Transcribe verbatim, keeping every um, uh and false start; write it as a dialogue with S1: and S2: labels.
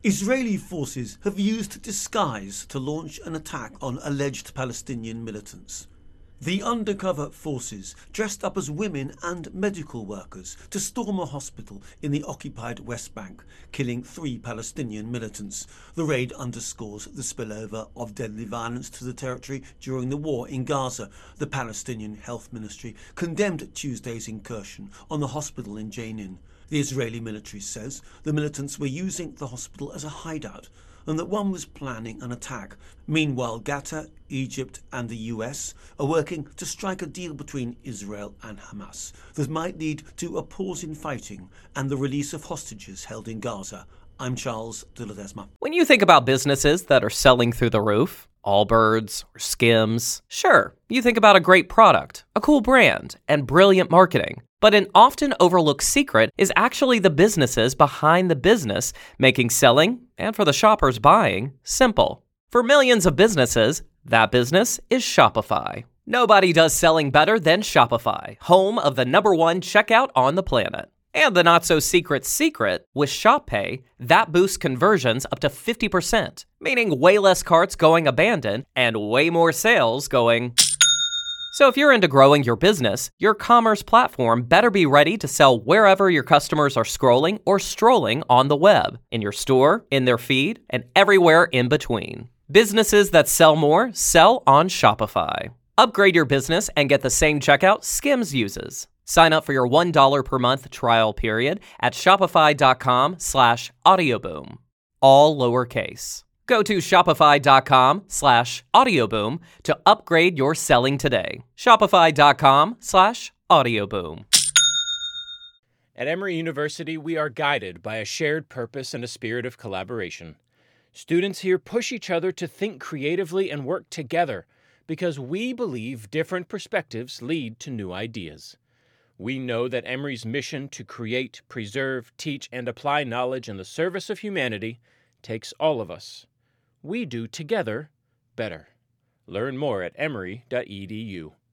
S1: Israeli forces have used disguise to launch an attack on alleged Palestinian militants. The undercover forces dressed up as women and medical workers to storm a hospital in the occupied West Bank, killing three Palestinian militants. The raid underscores the spillover of deadly violence to the territory during the war in Gaza. The Palestinian Health Ministry condemned Tuesday's incursion on the hospital in Jenin. The Israeli military says the militants were using the hospital as a hideout and that one was planning an attack. Meanwhile, Qatar, Egypt and the U S are working to strike a deal between Israel and Hamas that might lead to a pause in fighting and the release of hostages held in Gaza. I'm Charles de Ledesma.
S2: When you think about businesses that are selling through the roof, Allbirds or Skims, sure, you think about a great product, a cool brand, and brilliant marketing. But an often overlooked secret is actually the businesses behind the business, making selling, and for the shoppers buying, simple. For millions of businesses, that business is Shopify. Nobody does selling better than Shopify, home of the number one checkout on the planet. And the not-so-secret secret, with Shop Pay, that boosts conversions up to fifty percent, meaning way less carts going abandoned and way more sales going... So if you're into growing your business, your commerce platform better be ready to sell wherever your customers are scrolling or strolling on the web, in your store, in their feed, and everywhere in between. Businesses that sell more sell on Shopify. Upgrade your business and get the same checkout Skims uses. Sign up for your one dollar per month trial period at shopify.com slash audioboom. All lowercase. Go to shopify.com slash audioboom to upgrade your selling today. Shopify.com slash audioboom.
S3: At Emory University, we are guided by a shared purpose and a spirit of collaboration. Students here push each other to think creatively and work together because we believe different perspectives lead to new ideas. We know that Emory's mission to create, preserve, teach, and apply knowledge in the service of humanity takes all of us. We do together better. Learn more at emory dot e d u.